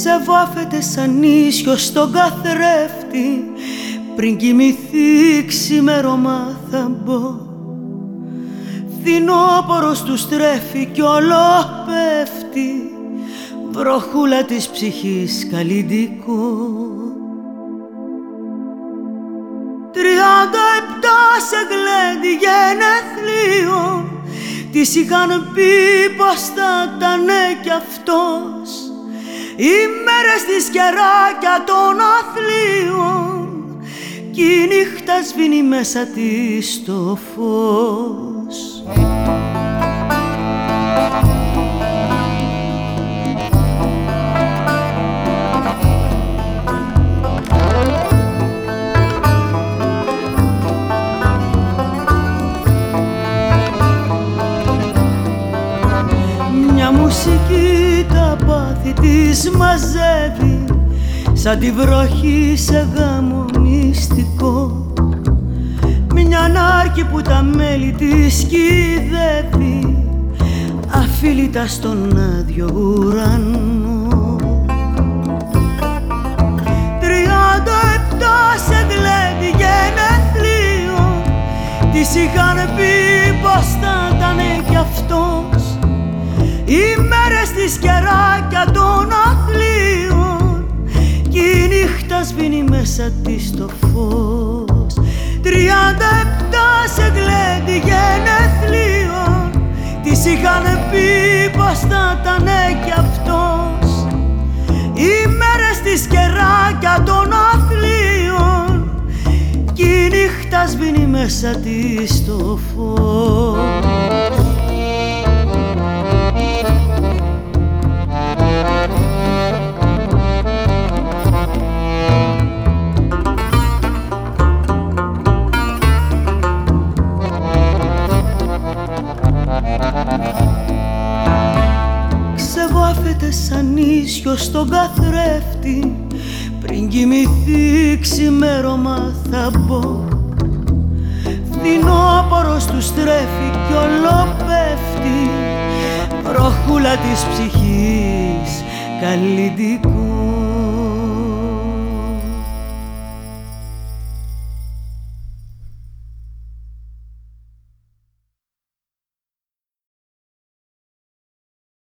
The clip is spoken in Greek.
Σε βάφεται σαν ίσιο στον καθρέφτη, πριν κοιμηθεί ξημέρωμα θα μπω. Φθινόπορος του στρέφει κι όλο πέφτει, βροχούλα της ψυχής καλλιντικό. 37 σε γλέντι γενεθλίων, της είχαν πει πως θα ήτανε κι αυτός. Οι μέρες της κεράκια των αθλίων, κι η νύχτα σβήνει μέσα της το φως. Μια μουσική τα πάθη της μαζεύει, σαν τη βροχή σε γάμο μυστικό. Μια νάρκη που τα μέλη της κυδεύει, αφίλητα στον άδειο ουρανό. 37 σε γλέντι γενεθλίων, της είχαν πει πως θα ήτανε κι αυτός. Οι μέρες της κεράκια των αθλίων, κι η νύχτα σβήνει μέσα της το φως. 37 σε γλέντι γενεθλίων, της είχαν πει πως θα ήτανε κι αυτός. Οι μέρες της κεράκια των αθλίων, κι η νύχτα σβήνει μέσα της το φως. Ξεβάφεται σαν ίσιο στον καθρέφτη, πριν κοιμηθεί ξημέρωμα θα μπω. Φθινόπορος του στρέφει κι όλο πέφτει, βροχούλα της ψυχής καλλιντικό.